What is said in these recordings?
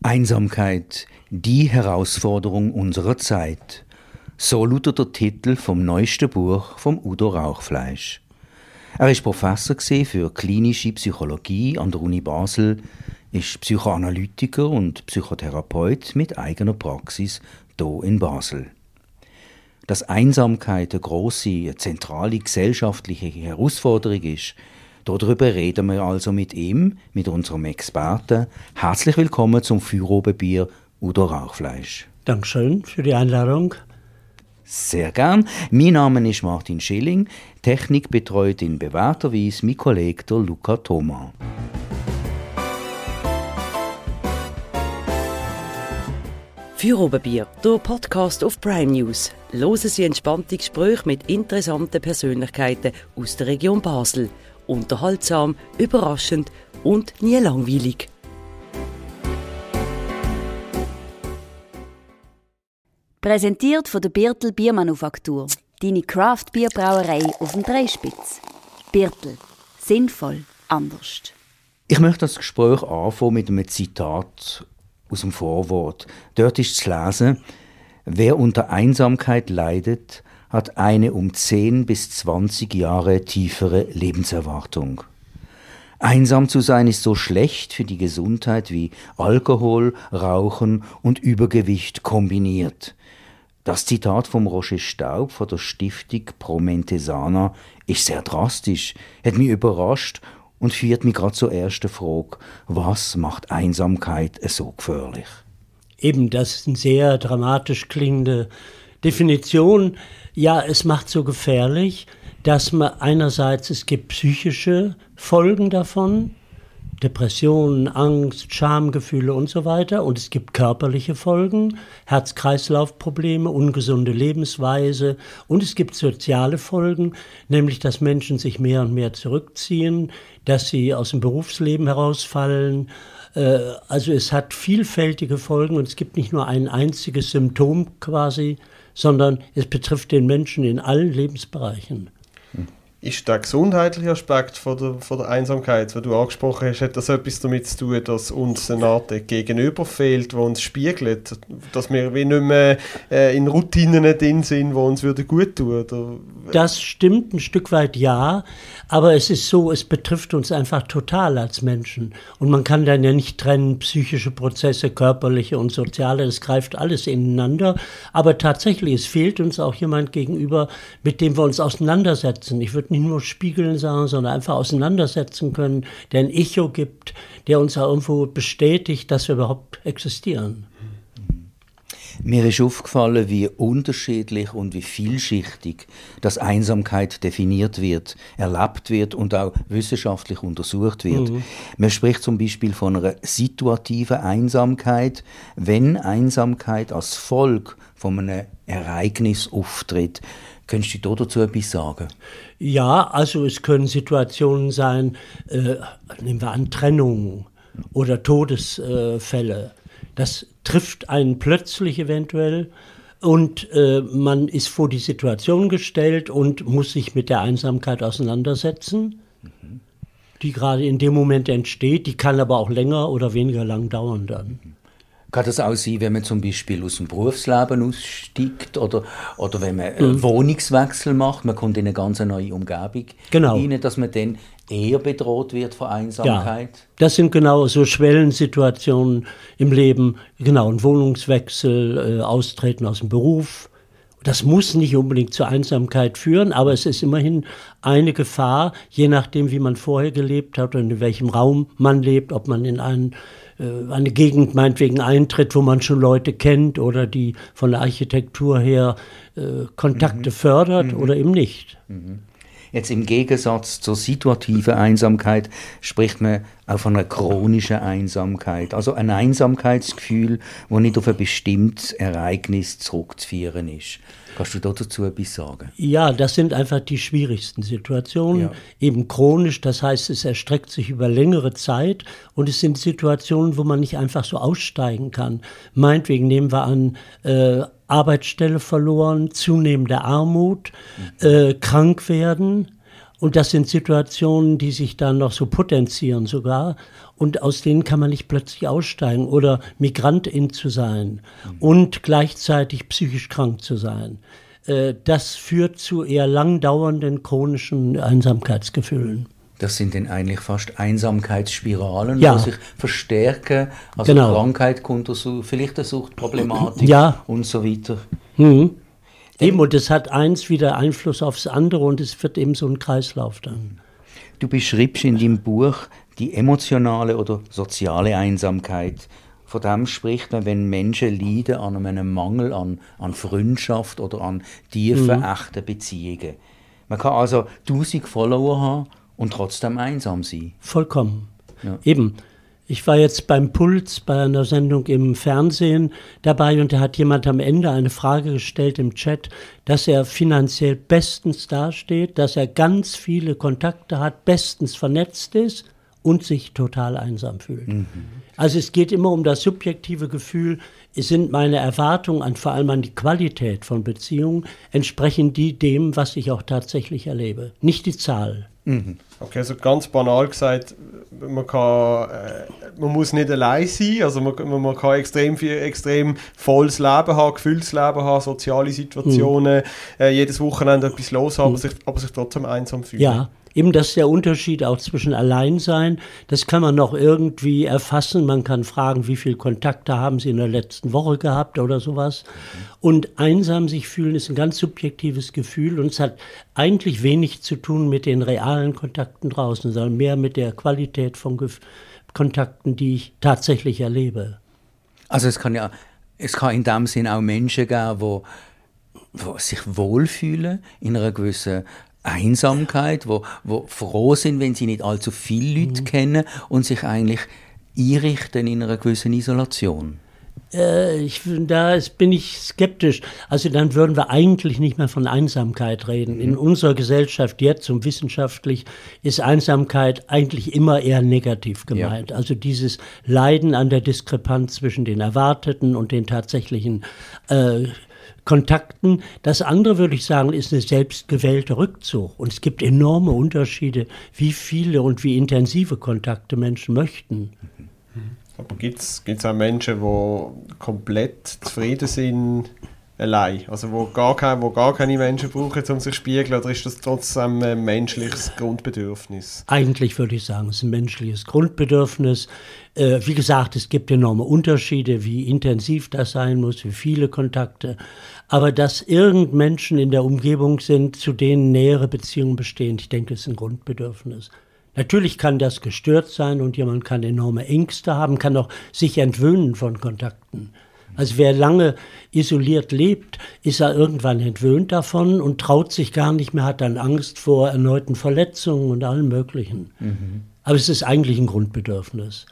Einsamkeit, die Herausforderung unserer Zeit. So lautet der Titel vom neuesten Buch von Udo Rauchfleisch. Er ist Professor für klinische Psychologie an der Uni Basel, ist Psychoanalytiker und Psychotherapeut mit eigener Praxis hier in Basel. Dass Einsamkeit eine grosse, zentrale gesellschaftliche Herausforderung ist, darüber reden wir also mit ihm, mit unserem Experten. Herzlich willkommen zum Feierabendbier Udo Rauchfleisch. Dankeschön für die Einladung. Sehr gern. Mein Name ist Martin Schilling. Technik betreut in bewährter Weise mein Kollege der Luca Thomas. Feierabendbier, der Podcast auf Prime News. Hören Sie entspannte Gespräche mit interessanten Persönlichkeiten aus der Region Basel. Unterhaltsam, überraschend und nie langweilig. Präsentiert von der Birtel Biermanufaktur. Deine Craft-Bierbrauerei auf dem Dreispitz. Birtel. Sinnvoll. Anders. Ich möchte das Gespräch anfangen mit einem Zitat aus dem Vorwort. Dort ist zu lesen: Wer unter Einsamkeit leidet, hat eine um 10 bis 20 Jahre tiefere Lebenserwartung. Einsam zu sein ist so schlecht für die Gesundheit wie Alkohol, Rauchen und Übergewicht kombiniert. Das Zitat vom Roger Staub von der Stiftung Pro Mente Sana ist sehr drastisch, hat mich überrascht und führt mich gerade zur ersten Frage: Was macht Einsamkeit so gefährlich? Eben, das ist eine sehr dramatisch klingende Definition. Ja, es macht so gefährlich, dass man einerseits, es gibt psychische Folgen davon, Depressionen, Angst, Schamgefühle und so weiter. Und es gibt körperliche Folgen, Herz-Kreislauf-Probleme, ungesunde Lebensweise. Und es gibt soziale Folgen, nämlich dass Menschen sich mehr und mehr zurückziehen, dass sie aus dem Berufsleben herausfallen. Also es hat vielfältige Folgen und es gibt nicht nur ein einziges Symptom quasi, sondern es betrifft den Menschen in allen Lebensbereichen. Ist der gesundheitliche Aspekt von der Einsamkeit, den du angesprochen hast, hat das etwas damit zu tun, dass uns eine Art Gegenüber fehlt, das uns spiegelt, dass wir wie nicht mehr in Routinen drin sind, die uns gut tun würden? Das stimmt ein Stück weit, ja, aber es ist so, es betrifft uns einfach total als Menschen und man kann dann ja nicht trennen, psychische Prozesse, körperliche und soziale, das greift alles ineinander, aber tatsächlich, es fehlt uns auch jemand gegenüber, mit dem wir uns auseinandersetzen. Ich würde nicht nur spiegeln sagen, sondern einfach auseinandersetzen können, der ein Echo gibt, der uns auch irgendwo bestätigt, dass wir überhaupt existieren. Mir ist aufgefallen, wie unterschiedlich und wie vielschichtig das Einsamkeit definiert wird, erlebt wird und auch wissenschaftlich untersucht wird. Man spricht zum Beispiel von einer situativen Einsamkeit, wenn Einsamkeit als Folge von einem Ereignis auftritt. Könntest du dazu etwas sagen? Ja, also es können Situationen sein, nehmen wir an, Trennung oder Todesfälle. Das trifft einen plötzlich eventuell und man ist vor die Situation gestellt und muss sich mit der Einsamkeit auseinandersetzen, die gerade in dem Moment entsteht. Die kann aber auch länger oder weniger lang dauern dann. Kann das auch sein, wenn man zum Beispiel aus dem Berufsleben aussteigt oder wenn man einen Wohnungswechsel macht, man kommt in eine ganz neue Umgebung rein, dass man dann eher bedroht wird von Einsamkeit? Ja, das sind genau so Schwellensituationen im Leben, genau, ein Wohnungswechsel, Austreten aus dem Beruf. Das muss nicht unbedingt zur Einsamkeit führen, aber es ist immerhin eine Gefahr, je nachdem, wie man vorher gelebt hat und in welchem Raum man lebt, ob man in eine Gegend meinetwegen eintritt, wo man schon Leute kennt oder die von der Architektur her Kontakte fördert oder eben nicht. Jetzt im Gegensatz zur situativen Einsamkeit spricht man auch von einer chronischen Einsamkeit. Also ein Einsamkeitsgefühl, das nicht auf ein bestimmtes Ereignis zurückzuführen ist. Kannst du dazu etwas sagen? Ja, das sind einfach die schwierigsten Situationen. Ja. Eben chronisch, das heißt, es erstreckt sich über längere Zeit und es sind Situationen, wo man nicht einfach so aussteigen kann. Meinetwegen nehmen wir an, Arbeitsstelle verloren, zunehmende Armut, krank werden Und das sind Situationen, die sich dann noch so potenzieren sogar. Und aus denen kann man nicht plötzlich aussteigen oder Migrantin zu sein und gleichzeitig psychisch krank zu sein. Das führt zu eher langdauernden chronischen Einsamkeitsgefühlen. Das sind dann eigentlich fast Einsamkeitsspiralen, Ja. die sich verstärken. Also Genau. Krankheit, vielleicht eine Suchtproblematik Ja. und so weiter. Eben, und es hat eins wieder Einfluss aufs andere und es wird eben so ein Kreislauf dann. Du beschreibst in deinem Buch die emotionale oder soziale Einsamkeit. Von dem spricht man, wenn Menschen leiden an einem Mangel an Freundschaft oder an tiefen, echten Beziehungen. Man kann also 1000 Follower haben und trotzdem einsam sein. Vollkommen. Ja. Eben. Ich war jetzt beim Puls bei einer Sendung im Fernsehen dabei und da hat jemand am Ende eine Frage gestellt im Chat, dass er finanziell bestens dasteht, dass er ganz viele Kontakte hat, bestens vernetzt ist und sich total einsam fühlt. Also es geht immer um das subjektive Gefühl, es sind meine Erwartungen vor allem an die Qualität von Beziehungen, entsprechen die dem, was ich auch tatsächlich erlebe, nicht die Zahl. Okay, also ganz banal gesagt, man muss nicht allein sein, also man kann extrem volles Leben haben, gefülltes Leben haben, soziale Situationen, jedes Wochenende etwas los haben, aber sich trotzdem einsam fühlen. Ja, eben das ist der Unterschied auch zwischen Alleinsein. Das kann man noch irgendwie erfassen. Man kann fragen, wie viele Kontakte haben Sie in der letzten Woche gehabt oder sowas. Und einsam sich fühlen ist ein ganz subjektives Gefühl und es hat eigentlich wenig zu tun mit den realen Kontakten draußen, sondern mehr mit der Qualität von Kontakten, die ich tatsächlich erlebe. Also es kann in dem Sinn auch Menschen geben, die sich wohlfühlen in einer gewissen Einsamkeit, wo froh sind, wenn sie nicht allzu viele Leute kennen und sich eigentlich einrichten in einer gewissen Isolation. Da bin ich skeptisch. Also dann würden wir eigentlich nicht mehr von Einsamkeit reden. In unserer Gesellschaft jetzt und wissenschaftlich ist Einsamkeit eigentlich immer eher negativ gemeint. Ja. Also dieses Leiden an der Diskrepanz zwischen den erwarteten und den tatsächlichen Kontakten. Das andere, würde ich sagen, ist eine selbstgewählte Rückzug. Und es gibt enorme Unterschiede, wie viele und wie intensive Kontakte Menschen möchten. Aber gibt's auch Menschen, die komplett zufrieden sind allein? Also wo gar keine Menschen brauchen, um sich zu spiegeln? Oder ist das trotzdem ein menschliches Grundbedürfnis? Eigentlich würde ich sagen, es ist ein menschliches Grundbedürfnis. Wie gesagt, es gibt enorme Unterschiede, wie intensiv das sein muss, wie viele Kontakte. Aber dass irgend Menschen in der Umgebung sind, zu denen nähere Beziehungen bestehen, ich denke, es ist ein Grundbedürfnis. Natürlich kann das gestört sein und jemand kann enorme Ängste haben, kann auch sich entwöhnen von Kontakten. Also wer lange isoliert lebt, ist er irgendwann entwöhnt davon und traut sich gar nicht mehr, hat dann Angst vor erneuten Verletzungen und allem Möglichen. Aber es ist eigentlich ein Grundbedürfnis.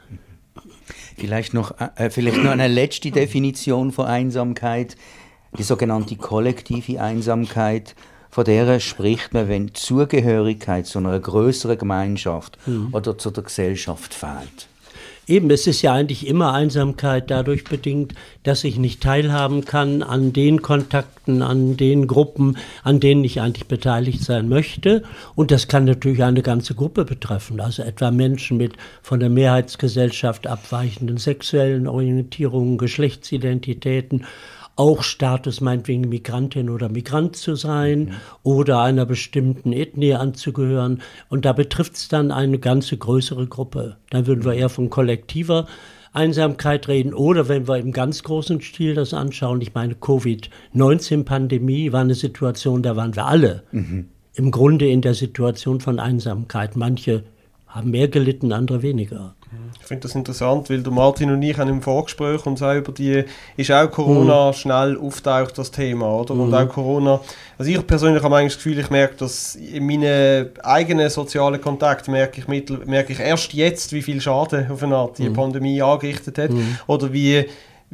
Vielleicht noch eine letzte Definition von Einsamkeit, die sogenannte kollektive Einsamkeit. Von der spricht man, wenn die Zugehörigkeit zu einer größeren Gemeinschaft oder zu der Gesellschaft fehlt. Eben, es ist ja eigentlich immer Einsamkeit dadurch bedingt, dass ich nicht teilhaben kann an den Kontakten, an den Gruppen, an denen ich eigentlich beteiligt sein möchte. Und das kann natürlich eine ganze Gruppe betreffen, also etwa Menschen mit von der Mehrheitsgesellschaft abweichenden sexuellen Orientierungen, Geschlechtsidentitäten, auch Status meinetwegen Migrantin oder Migrant zu sein oder einer bestimmten Ethnie anzugehören. Und da betrifft es dann eine ganze größere Gruppe. Dann würden wir eher von kollektiver Einsamkeit reden. Oder wenn wir im ganz großen Stil das anschauen, ich meine Covid-19-Pandemie war eine Situation, da waren wir alle im Grunde in der Situation von Einsamkeit. Manche haben mehr gelitten, andere weniger. Ich finde das interessant, weil Martin und ich haben im Vorgespräch uns auch ist auch Corona schnell auftaucht, das Thema, oder? Und auch Corona, also ich persönlich habe eigentlich das Gefühl, ich merke, dass in meinen eigenen sozialen Kontakten merke ich erst jetzt, wie viel Schaden auf eine Art die Pandemie angerichtet hat, oder wie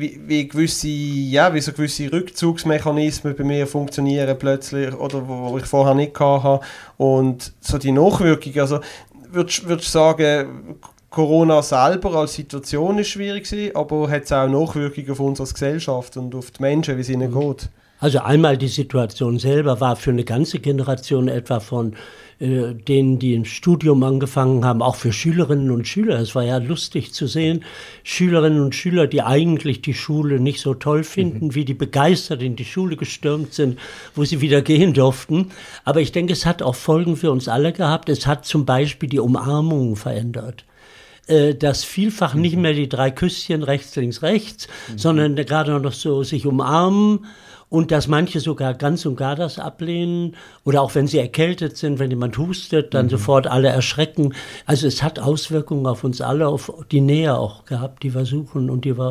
so gewisse Rückzugsmechanismen bei mir funktionieren plötzlich, oder wo ich vorher nicht hatte. Und so die Nachwirkungen, also würdest du sagen, Corona selber als Situation ist schwierig gewesen, aber hat es auch Nachwirkungen auf uns als Gesellschaft und auf die Menschen, wie es ihnen geht? Also einmal die Situation selber war für eine ganze Generation etwa von denen, die ein Studium angefangen haben, auch für Schülerinnen und Schüler. Es war ja lustig zu sehen, Schülerinnen und Schüler, die eigentlich die Schule nicht so toll finden, wie die begeistert in die Schule gestürmt sind, wo sie wieder gehen durften. Aber ich denke, es hat auch Folgen für uns alle gehabt. Es hat zum Beispiel die Umarmungen verändert. Dass vielfach nicht mehr die 3 Küsschen rechts, links, rechts, sondern gerade noch so sich umarmen und dass manche sogar ganz und gar das ablehnen oder auch wenn sie erkältet sind, wenn jemand hustet, dann sofort alle erschrecken. Also es hat Auswirkungen auf uns alle, auf die Nähe auch gehabt, die wir suchen und die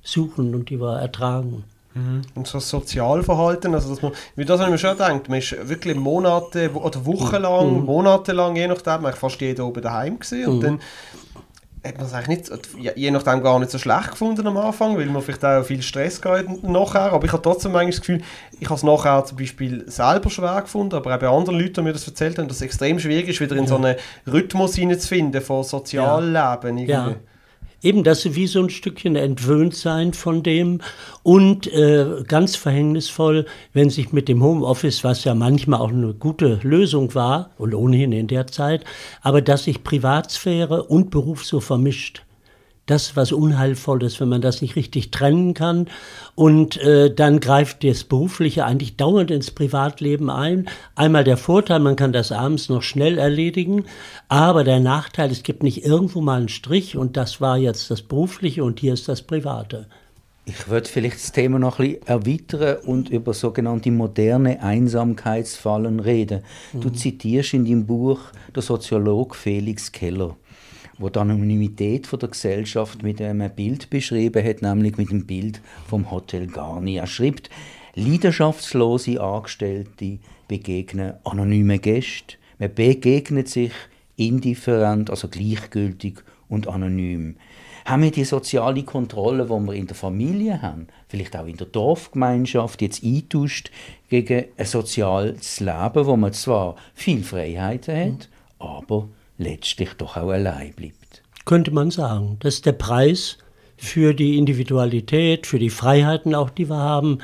wir ertragen. Und so das Sozialverhalten, also dass man, wie das habe ich mir schon gedacht, man ist wirklich Monate oder Wochenlang, monatelang, je nachdem, eigentlich fast jeder oben daheim gewesen und dann hat man es eigentlich nicht, je nachdem gar nicht so schlecht gefunden am Anfang, weil man vielleicht auch viel Stress gehabt nachher, aber ich habe trotzdem eigentlich das Gefühl, ich habe es nachher zum Beispiel selber schwer gefunden, aber auch bei anderen Leuten, die mir das erzählt haben, dass es extrem schwierig ist, wieder in so einen Rhythmus hineinzufinden von Sozialleben irgendwie. Ja. Eben, dass sie wie so ein Stückchen entwöhnt sein von dem und ganz verhängnisvoll, wenn sich mit dem Homeoffice, was ja manchmal auch eine gute Lösung war und ohnehin in der Zeit, aber dass sich Privatsphäre und Beruf so vermischt. Das ist was Unheilvolles, wenn man das nicht richtig trennen kann. Und dann greift das Berufliche eigentlich dauernd ins Privatleben ein. Einmal der Vorteil, man kann das abends noch schnell erledigen. Aber der Nachteil, es gibt nicht irgendwo mal einen Strich und das war jetzt das Berufliche und hier ist das Private. Ich würde vielleicht das Thema noch ein bisschen erweitern und über sogenannte moderne Einsamkeitsfallen reden. Du zitierst in deinem Buch den Soziologen Felix Keller, wo die Anonymität von der Gesellschaft mit einem Bild beschrieben hat, nämlich mit dem Bild vom Hotel Garni. Er schreibt, leidenschaftslose Angestellte begegnen anonyme Gäste. Man begegnet sich indifferent, also gleichgültig und anonym. Haben wir die soziale Kontrolle, die wir in der Familie haben, vielleicht auch in der Dorfgemeinschaft, jetzt eintauscht gegen ein soziales Leben, wo man zwar viel Freiheiten hat, aber letztlich doch auch allein bleibt. Könnte man sagen. Das ist der Preis für die Individualität, für die Freiheiten auch, die wir haben.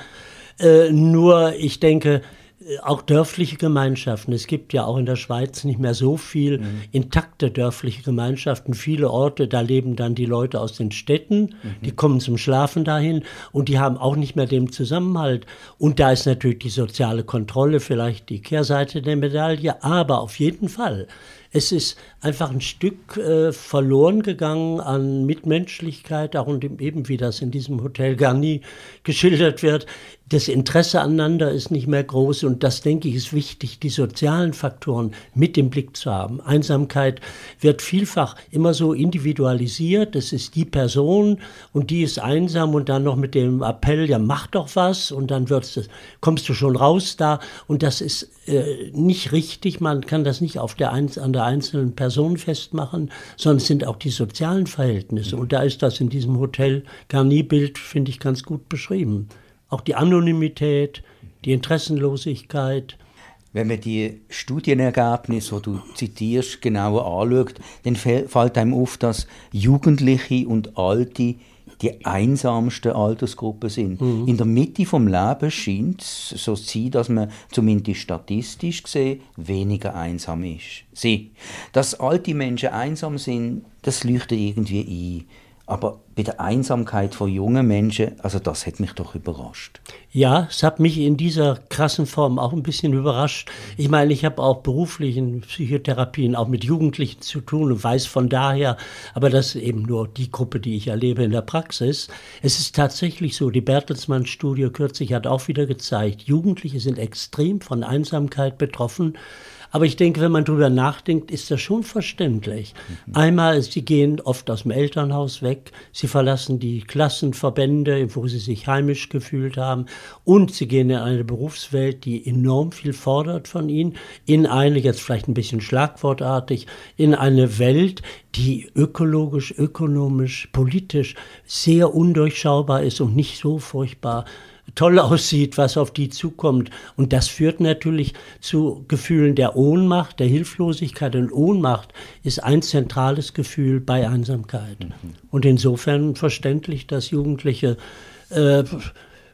Nur, ich denke, auch dörfliche Gemeinschaften. Es gibt ja auch in der Schweiz nicht mehr so viel intakte dörfliche Gemeinschaften. Viele Orte, da leben dann die Leute aus den Städten, die kommen zum Schlafen dahin und die haben auch nicht mehr den Zusammenhalt. Und da ist natürlich die soziale Kontrolle vielleicht die Kehrseite der Medaille, aber auf jeden Fall. Es ist einfach ein Stück verloren gegangen an Mitmenschlichkeit, auch und eben wie das in diesem Hotel Garni geschildert wird. Das Interesse aneinander ist nicht mehr groß und das, denke ich, ist wichtig, die sozialen Faktoren mit im Blick zu haben. Einsamkeit wird vielfach immer so individualisiert, es ist die Person und die ist einsam und dann noch mit dem Appell, ja mach doch was und dann kommst du schon raus da und das ist nicht richtig, man kann das nicht an der einzelnen Person festmachen, sondern es sind auch die sozialen Verhältnisse und da ist das in diesem Hotel Garni-Bild, finde ich, ganz gut beschrieben. Auch die Anonymität, die Interessenlosigkeit. Wenn man die Studienergebnisse, die du zitierst, genauer anschaut, dann fällt einem auf, dass Jugendliche und Alte die einsamsten Altersgruppen sind. In der Mitte des Lebens scheint es so zu sein, dass man zumindest statistisch gesehen weniger einsam ist. Dass alte Menschen einsam sind, das leuchtet irgendwie ein. Aber bei der Einsamkeit von jungen Menschen, also das hat mich doch überrascht. Ja, es hat mich in dieser krassen Form auch ein bisschen überrascht. Ich meine, ich habe auch beruflich in Psychotherapien auch mit Jugendlichen zu tun und weiß von daher, aber das ist eben nur die Gruppe, die ich erlebe in der Praxis. Es ist tatsächlich so, die Bertelsmann-Studie kürzlich hat auch wieder gezeigt, Jugendliche sind extrem von Einsamkeit betroffen. Aber ich denke, wenn man drüber nachdenkt, ist das schon verständlich. Einmal, sie gehen oft aus dem Elternhaus weg, sie verlassen die Klassenverbände, wo sie sich heimisch gefühlt haben und sie gehen in eine Berufswelt, die enorm viel fordert von ihnen, in eine, jetzt vielleicht ein bisschen schlagwortartig, in eine Welt, die ökologisch, ökonomisch, politisch sehr undurchschaubar ist und nicht so furchtbar toll aussieht, was auf die zukommt. Und das führt natürlich zu Gefühlen der Ohnmacht, der Hilflosigkeit. Und Ohnmacht ist ein zentrales Gefühl bei Einsamkeit. Und insofern verständlich, dass Jugendliche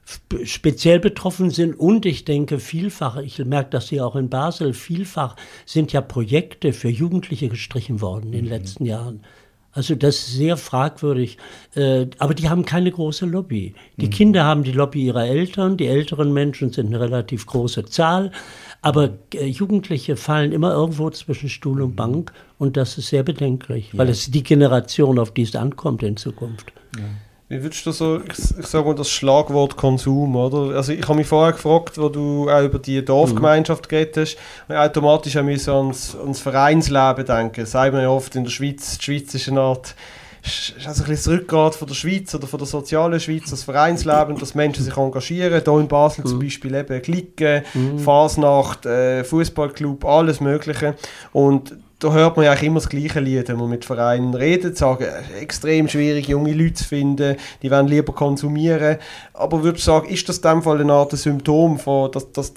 speziell betroffen sind. Und ich denke vielfach, ich merke das hier auch in Basel, vielfach sind ja Projekte für Jugendliche gestrichen worden in den letzten Jahren. Also das ist sehr fragwürdig, aber die haben keine große Lobby. Die Kinder haben die Lobby ihrer Eltern, die älteren Menschen sind eine relativ große Zahl, aber Jugendliche fallen immer irgendwo zwischen Stuhl und Bank und das ist sehr bedenklich, weil es die Generation, auf die es ankommt in Zukunft. Ja. Wie würdest du so, ich sage mal das Schlagwort Konsum, oder? Also ich habe mich vorher gefragt, wo du auch über die Dorfgemeinschaft geredet hast, und automatisch haben wir so ans Vereinsleben denken. Sagt man ja oft in der Schweiz, die Schweiz ist eine Art, ist also ein bisschen das Rückgrat von der Schweiz oder von der sozialen Schweiz, das Vereinsleben, dass Menschen sich engagieren. Hier in Basel zum Beispiel eben Clique, Fasnacht, Fußballclub, alles Mögliche. Und da hört man ja eigentlich immer das gleiche Lied, wenn man mit Vereinen redet, sagen, extrem schwierig, junge Leute zu finden, die wollen lieber konsumieren. Aber würde ich sagen, ist das in dem Fall eine Art Symptom von,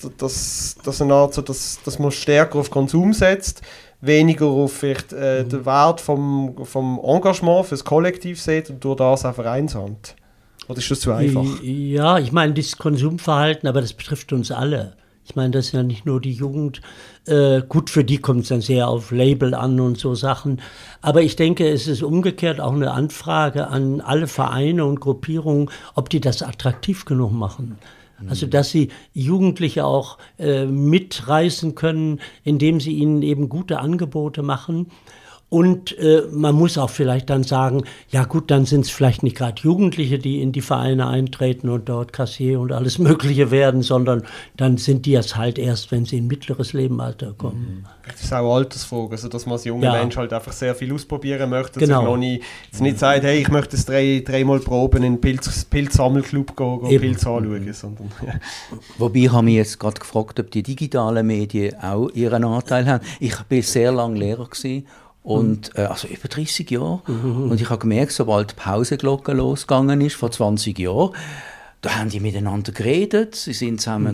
dass man stärker auf Konsum setzt, weniger auf vielleicht, den Wert vom Engagement fürs Kollektiv sieht und durch das auch vereinsamt? Oder ist das zu einfach? Ja, ich meine, das Konsumverhalten, aber das betrifft uns alle. Ich meine, das ist ja nicht nur die Jugend. Gut, für die kommt es dann sehr auf Label an und so Sachen. Aber ich denke, es ist umgekehrt auch eine Anfrage an alle Vereine und Gruppierungen, ob die das attraktiv genug machen. Also, dass sie Jugendliche auch mitreißen können, indem sie ihnen eben gute Angebote machen. Und man muss auch vielleicht dann sagen, ja gut, dann sind es vielleicht nicht gerade Jugendliche, die in die Vereine eintreten und dort Kassier und alles Mögliche werden, sondern dann sind die es halt erst, wenn sie in mittleres Lebensalter kommen. Das ist auch eine Altersfrage, also dass man als junger Mensch halt einfach sehr viel ausprobieren möchte, dass genau. noch nicht sagt, hey, ich möchte jetzt dreimal proben, in den Pilzsammelclub gehen Pilz anschauen. Sondern, Wobei, ich habe mich jetzt gerade gefragt, ob die digitalen Medien auch ihren Anteil haben. Ich war sehr lange Lehrer gewesen. Und, also über 30 Jahre. Und ich habe gemerkt, sobald die Pausenglocke losgegangen ist, vor 20 Jahren, da haben die miteinander geredet, sie sind zusammen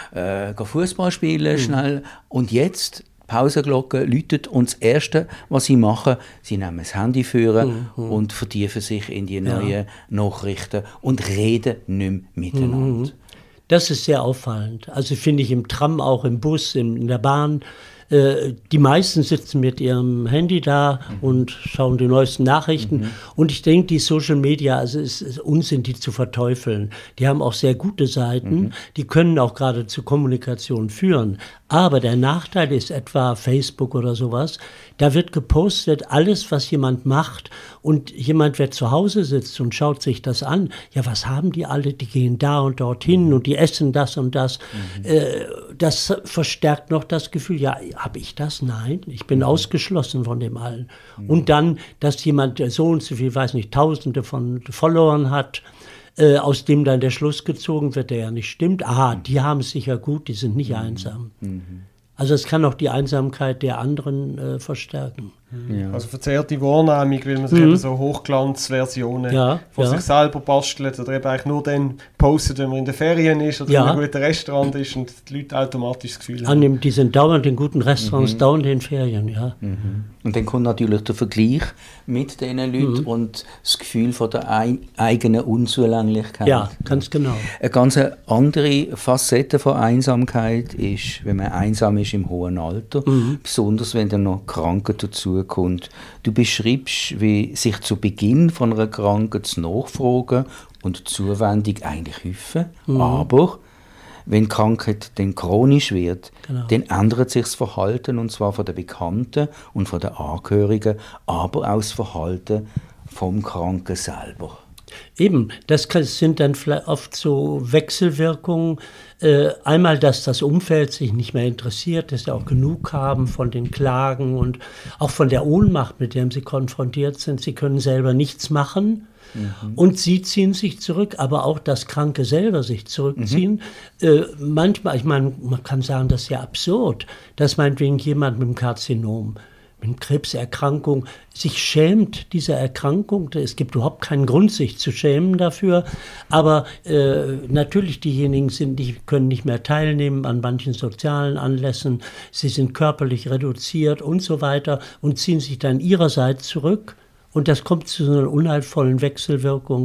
Fußball spielen, schnell. Und jetzt, die Pausenglocke läutet und das Erste, was sie machen, sie nehmen das Handy führen und vertiefen sich in die neuen Nachrichten und reden nicht mehr miteinander. Das ist sehr auffallend. Also finde ich im Tram, auch im Bus, in der Bahn. Die meisten sitzen mit ihrem Handy da und schauen die neuesten Nachrichten. Und ich denke, die Social Media, also es ist Unsinn, die zu verteufeln. Die haben auch sehr gute Seiten, die können auch gerade zu Kommunikation führen. Aber der Nachteil ist etwa Facebook oder sowas, da wird gepostet alles, was jemand macht und jemand, wer zu Hause sitzt und schaut sich das an, ja, was haben die alle, die gehen da und dorthin und die essen das und das. Das verstärkt noch das Gefühl, ja, habe ich das? Nein, ich bin ausgeschlossen von dem allen. Und dann, dass jemand so und so viel, weiß nicht, Tausende von Followern hat, aus dem dann der Schluss gezogen wird, der ja nicht stimmt. Aha, die haben es sicher gut, die sind nicht einsam. Also es kann auch die Einsamkeit der anderen verstärken. Ja. Also verzerrte Wahrnehmung, weil man sich eben so Hochglanzversionen von sich selber bastelt oder eben eigentlich nur dann postet, wenn man in den Ferien ist oder in einem guten Restaurant ist und die Leute automatisch das Gefühl haben. Die sind dauernd in guten Restaurants, dauernd in Ferien, ja. Und dann kommt natürlich der Vergleich mit diesen Leuten und das Gefühl von der eigenen Unzulänglichkeit. Ja, ganz genau. Eine ganz andere Facette von Einsamkeit ist, wenn man einsam ist im hohen Alter, besonders wenn dann noch Krankheit dazu kommt. Du beschreibst, wie sich zu Beginn von einer Krankheit das Nachfragen und Zuwendung eigentlich helfen, aber wenn die Krankheit dann chronisch wird, dann ändert sich das Verhalten, und zwar von den Bekannten und von den Angehörigen, aber auch das Verhalten vom Kranken selber. Eben, das sind dann vielleicht oft so Wechselwirkungen. Einmal, dass das Umfeld sich nicht mehr interessiert, dass sie auch genug haben von den Klagen und auch von der Ohnmacht, mit der sie konfrontiert sind. Sie können selber nichts machen und sie ziehen sich zurück, aber auch das Kranke selber sich zurückziehen. Manchmal, ich meine, man kann sagen, das ist ja absurd, dass meinetwegen jemand mit einem Karzinom, mit Krebserkrankung, sich schämt dieser Erkrankung. Es gibt überhaupt keinen Grund, sich zu schämen dafür. Aber natürlich diejenigen die können nicht mehr teilnehmen an manchen sozialen Anlässen. Sie sind körperlich reduziert und so weiter und ziehen sich dann ihrerseits zurück. Und das kommt zu so einer unheilvollen Wechselwirkung.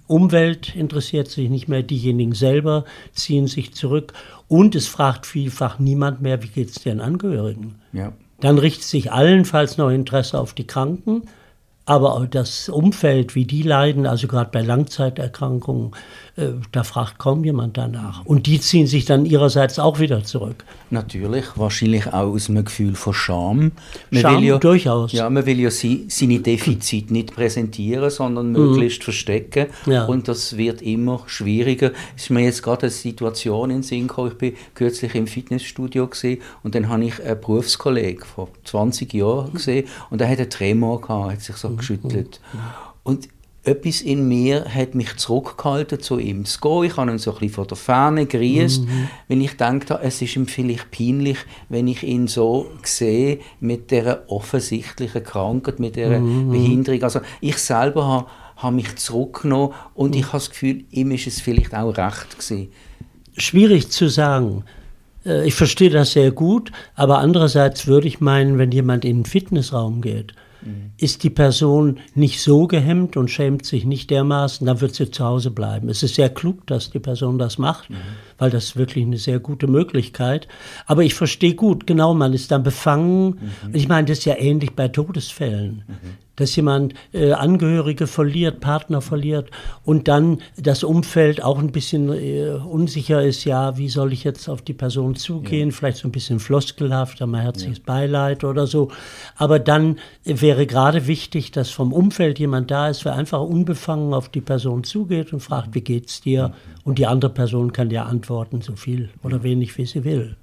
Umwelt interessiert sich nicht mehr, diejenigen selber ziehen sich zurück und es fragt vielfach niemand mehr, wie geht es den Angehörigen. Ja. Dann richtet sich allenfalls noch Interesse auf die Kranken, aber auch das Umfeld, wie die leiden, also gerade bei Langzeiterkrankungen, da fragt kaum jemand danach. Und die ziehen sich dann ihrerseits auch wieder zurück. Natürlich, wahrscheinlich auch aus einem Gefühl von Scham. Scham, durchaus. Ja, man will ja seine Defizite nicht präsentieren, sondern möglichst verstecken. Ja. Und das wird immer schwieriger. Es ist mir jetzt gerade eine Situation in den Sinn gekommen. Ich bin kürzlich im Fitnessstudio gesehen und dann habe ich einen Berufskollegen vor 20 Jahren gesehen und er hat einen Tremor gehabt, hat sich so geschüttelt. Und etwas in mir hat mich zurückgehalten, zu ihm zu gehen. Ich habe ihn so ein bisschen von der Ferne gegrüßt, wenn ich dachte, es ist ihm vielleicht peinlich, wenn ich ihn so sehe, mit dieser offensichtlichen Krankheit, mit dieser Behinderung. Also ich selber habe mich zurückgenommen und ich habe das Gefühl, ihm ist es vielleicht auch recht gewesen. Schwierig zu sagen. Ich verstehe das sehr gut, aber andererseits würde ich meinen, wenn jemand in einen Fitnessraum geht, ist die Person nicht so gehemmt und schämt sich nicht dermaßen, dann wird sie zu Hause bleiben. Es ist sehr klug, dass die Person das macht, weil das ist wirklich eine sehr gute Möglichkeit. Aber ich verstehe gut, genau, man ist dann befangen. Ich meine, das ist ja ähnlich bei Todesfällen. Dass jemand Angehörige verliert, Partner verliert und dann das Umfeld auch ein bisschen unsicher ist, ja, wie soll ich jetzt auf die Person zugehen, vielleicht so ein bisschen floskelhaft, aber herzliches Beileid oder so. Aber dann wäre gerade wichtig, dass vom Umfeld jemand da ist, wer einfach unbefangen auf die Person zugeht und fragt, wie geht's dir? Und die andere Person kann ja antworten, so viel oder wenig, wie sie will.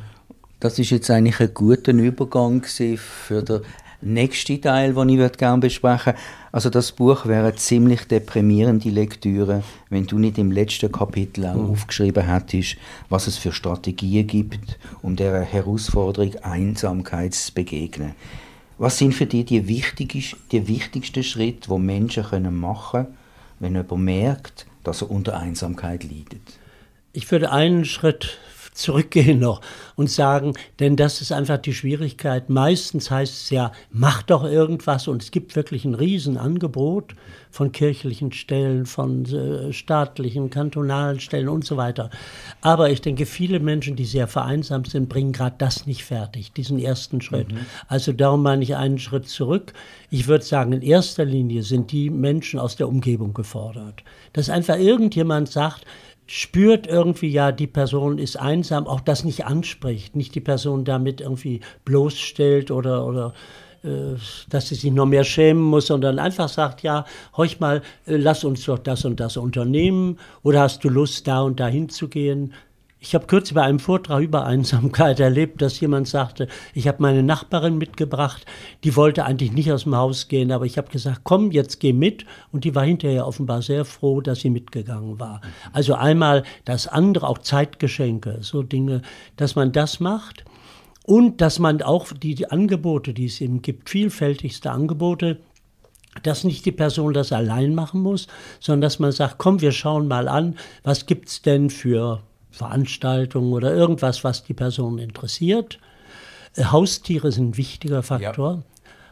Das ist jetzt eigentlich ein guter Übergang für den nächsten Teil, den ich gerne besprechen würde. Also das Buch wäre eine ziemlich deprimierende Lektüre, wenn du nicht im letzten Kapitel auch aufgeschrieben hättest, was es für Strategien gibt, um der Herausforderung Einsamkeit zu begegnen. Was sind für dich die wichtigsten Schritte, die Menschen machen können, wenn jemand merkt, dass er unter Einsamkeit leidet? Ich würde einen Schritt zurückgehen noch und sagen, denn das ist einfach die Schwierigkeit. Meistens heißt es ja, mach doch irgendwas und es gibt wirklich ein Riesenangebot von kirchlichen Stellen, von staatlichen, kantonalen Stellen und so weiter. Aber ich denke, viele Menschen, die sehr vereinsamt sind, bringen gerade das nicht fertig, diesen ersten Schritt. Also darum meine ich einen Schritt zurück. Ich würde sagen, in erster Linie sind die Menschen aus der Umgebung gefordert. Dass einfach irgendjemand sagt, spürt irgendwie, ja, die Person ist einsam, auch das nicht anspricht, nicht die Person damit irgendwie bloßstellt oder dass sie sich noch mehr schämen muss, sondern einfach sagt, ja, horch mal, lass uns doch das und das unternehmen oder hast du Lust, da und da hinzugehen? Ich habe kürzlich bei einem Vortrag über Einsamkeit erlebt, dass jemand sagte, ich habe meine Nachbarin mitgebracht, die wollte eigentlich nicht aus dem Haus gehen, aber ich habe gesagt, komm, jetzt geh mit. Und die war hinterher offenbar sehr froh, dass sie mitgegangen war. Also einmal das andere, auch Zeitgeschenke, so Dinge, dass man das macht und dass man auch die Angebote, die es eben gibt, vielfältigste Angebote, dass nicht die Person das allein machen muss, sondern dass man sagt, komm, wir schauen mal an, was gibt's denn für Veranstaltungen oder irgendwas, was die Person interessiert. Haustiere sind ein wichtiger Faktor. Ja.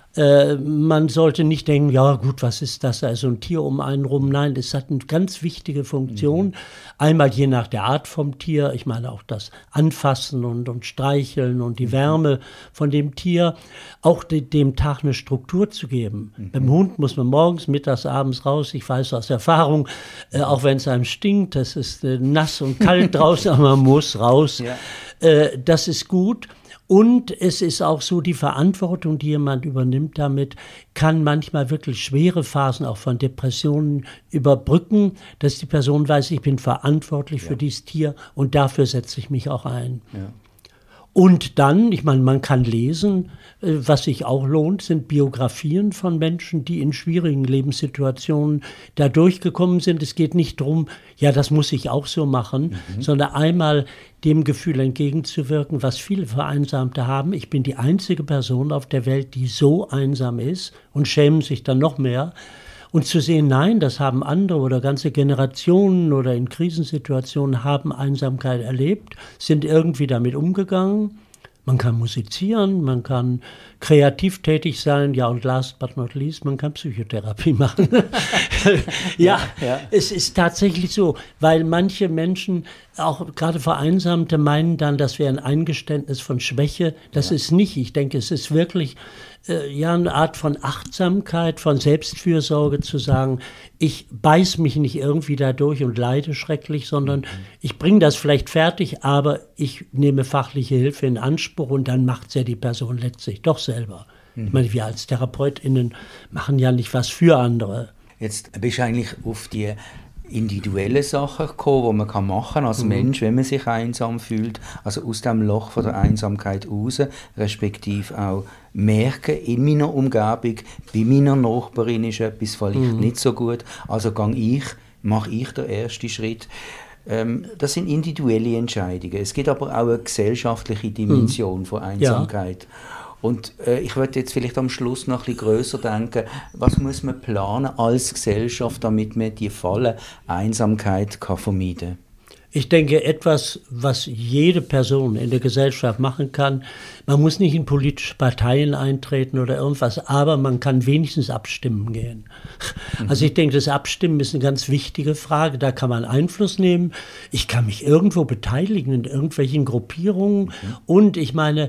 Man sollte nicht denken, ja gut, was ist das, also ein Tier um einen rum. Nein, es hat eine ganz wichtige Funktion. Einmal je nach der Art vom Tier, ich meine auch das Anfassen und Streicheln und die Wärme von dem Tier, auch dem Tag eine Struktur zu geben. Beim Hund muss man morgens, mittags, abends raus. Ich weiß aus Erfahrung, auch wenn es einem stinkt, das ist nass und kalt draußen, aber man muss raus. Ja. Das ist gut. Und es ist auch so, die Verantwortung, die jemand übernimmt damit, kann manchmal wirklich schwere Phasen auch von Depressionen überbrücken, dass die Person weiß, ich bin verantwortlich für dieses Tier und dafür setze ich mich auch ein. Ja. Und dann, ich meine, man kann lesen, was sich auch lohnt, sind Biografien von Menschen, die in schwierigen Lebenssituationen da durchgekommen sind. Es geht nicht darum, ja, das muss ich auch so machen, sondern einmal dem Gefühl entgegenzuwirken, was viele Vereinsamte haben. Ich bin die einzige Person auf der Welt, die so einsam ist und schämen sich dann noch mehr. Und zu sehen, nein, das haben andere oder ganze Generationen oder in Krisensituationen haben Einsamkeit erlebt, sind irgendwie damit umgegangen. Man kann musizieren, man kann kreativ tätig sein, ja, und last but not least, man kann Psychotherapie machen. ja, es ist tatsächlich so, weil manche Menschen, auch gerade Vereinsamte, meinen dann, das wäre ein Eingeständnis von Schwäche. Das ist nicht. Ich denke, es ist wirklich eine Art von Achtsamkeit, von Selbstfürsorge zu sagen, ich beiß mich nicht irgendwie da durch und leide schrecklich, sondern ich bringe das vielleicht fertig, aber ich nehme fachliche Hilfe in Anspruch und dann macht es ja die Person letztlich doch selber. Ich meine, wir als TherapeutInnen machen ja nicht was für andere. Jetzt bist du eigentlich auf die individuelle Sachen gekommen, die man machen kann als Mensch, wenn man sich einsam fühlt, also aus dem Loch von der Einsamkeit raus, respektive auch merken, in meiner Umgebung, bei meiner Nachbarin ist etwas vielleicht nicht so gut, also mache ich den ersten Schritt. Das sind individuelle Entscheidungen. Es gibt aber auch eine gesellschaftliche Dimension von Einsamkeit. Ja. Und ich würde jetzt vielleicht am Schluss noch ein bisschen grösser denken, was muss man planen als Gesellschaft, damit man die Falle Einsamkeit kann vermeiden kann? Ich denke, etwas, was jede Person in der Gesellschaft machen kann, man muss nicht in politische Parteien eintreten oder irgendwas, aber man kann wenigstens abstimmen gehen. Also ich denke, das Abstimmen ist eine ganz wichtige Frage, da kann man Einfluss nehmen. Ich kann mich irgendwo beteiligen in irgendwelchen Gruppierungen und ich meine,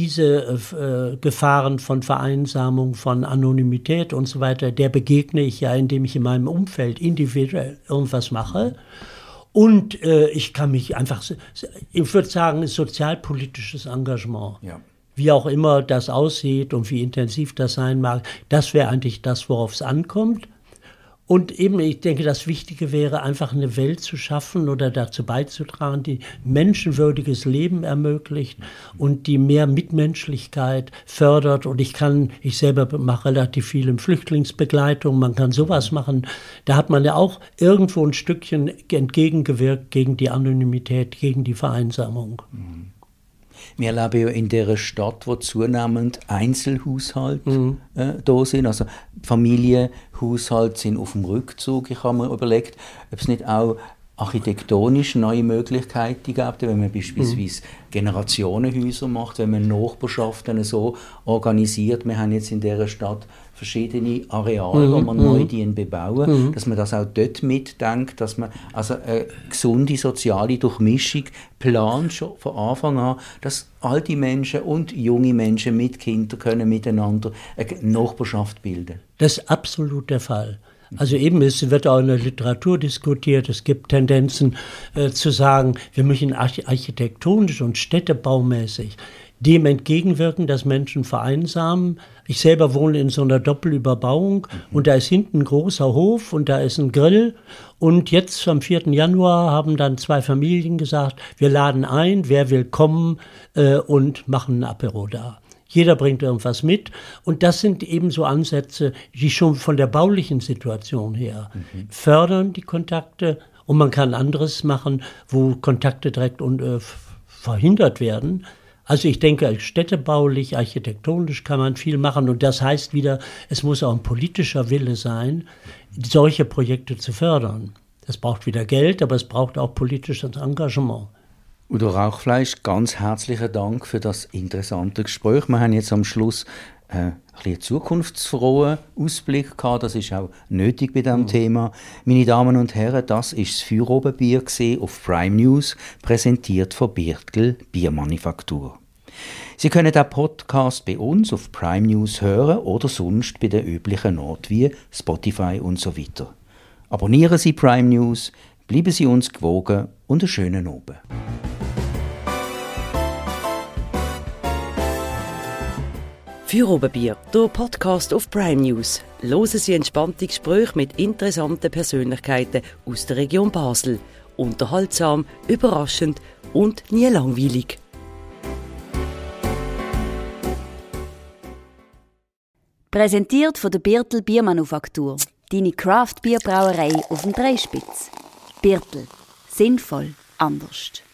diese Gefahren von Vereinsamung, von Anonymität und so weiter, der begegne ich ja, indem ich in meinem Umfeld individuell irgendwas mache. Und ich kann mich einfach, ich würde sagen, sozialpolitisches Engagement, wie auch immer das aussieht und wie intensiv das sein mag, das wäre eigentlich das, worauf es ankommt. Und eben, ich denke, das Wichtige wäre, einfach eine Welt zu schaffen oder dazu beizutragen, die menschenwürdiges Leben ermöglicht und die mehr Mitmenschlichkeit fördert. Und ich selber mache relativ viel in Flüchtlingsbegleitung, man kann sowas machen. Da hat man ja auch irgendwo ein Stückchen entgegengewirkt gegen die Anonymität, gegen die Vereinsamung. Wir leben ja in dieser Stadt, wo zunehmend Einzelhaushalte da sind. Also Familienhaushalte sind auf dem Rückzug. Ich habe mir überlegt, ob es nicht auch architektonisch neue Möglichkeiten gibt, wenn man beispielsweise Generationenhäuser macht, wenn man Nachbarschaften so organisiert. Wir haben jetzt in dieser Stadt verschiedene Areale, wo man neu bebauen, dass man das auch dort mitdenkt, dass man also eine gesunde soziale Durchmischung plant, schon von Anfang an, dass alte Menschen und junge Menschen mit Kindern können miteinander eine Nachbarschaft bilden. Das ist absolut der Fall. Also eben, es wird auch in der Literatur diskutiert, es gibt Tendenzen zu sagen, wir müssen architektonisch und städtebaumäßig dem entgegenwirken, dass Menschen vereinsamen. Ich selber wohne in so einer Doppelüberbauung und da ist hinten ein großer Hof und da ist ein Grill. Und jetzt am 4. Januar haben dann 2 Familien gesagt, wir laden ein, wer will kommen und machen ein Apero da. Jeder bringt irgendwas mit und das sind eben so Ansätze, die schon von der baulichen Situation her fördern die Kontakte und man kann anderes machen, wo Kontakte direkt verhindert werden. Also ich denke, städtebaulich, architektonisch kann man viel machen und das heißt wieder, es muss auch ein politischer Wille sein, solche Projekte zu fördern. Das braucht wieder Geld, aber es braucht auch politisches Engagement. Udo Rauchfleisch, ganz herzlichen Dank für das interessante Gespräch. Wir haben jetzt am Schluss einen zukunftsfrohen Ausblick gehabt. Das ist auch nötig bei diesem Thema. Meine Damen und Herren, das ist das Feuerobenbier auf Prime News, präsentiert von Birtl Biermanufaktur. Sie können den Podcast bei uns auf Prime News hören oder sonst bei den üblichen Orten wie Spotify und so weiter. Abonnieren Sie Prime News, bleiben Sie uns gewogen und einen schönen Abend. Feuerobenbier, der Podcast auf Prime News. Hören Sie entspannte Gespräche mit interessanten Persönlichkeiten aus der Region Basel. Unterhaltsam, überraschend und nie langweilig. Präsentiert von der Birtl Biermanufaktur. Deine Craft-Bierbrauerei auf dem Dreispitz. Birtl. Sinnvoll anders.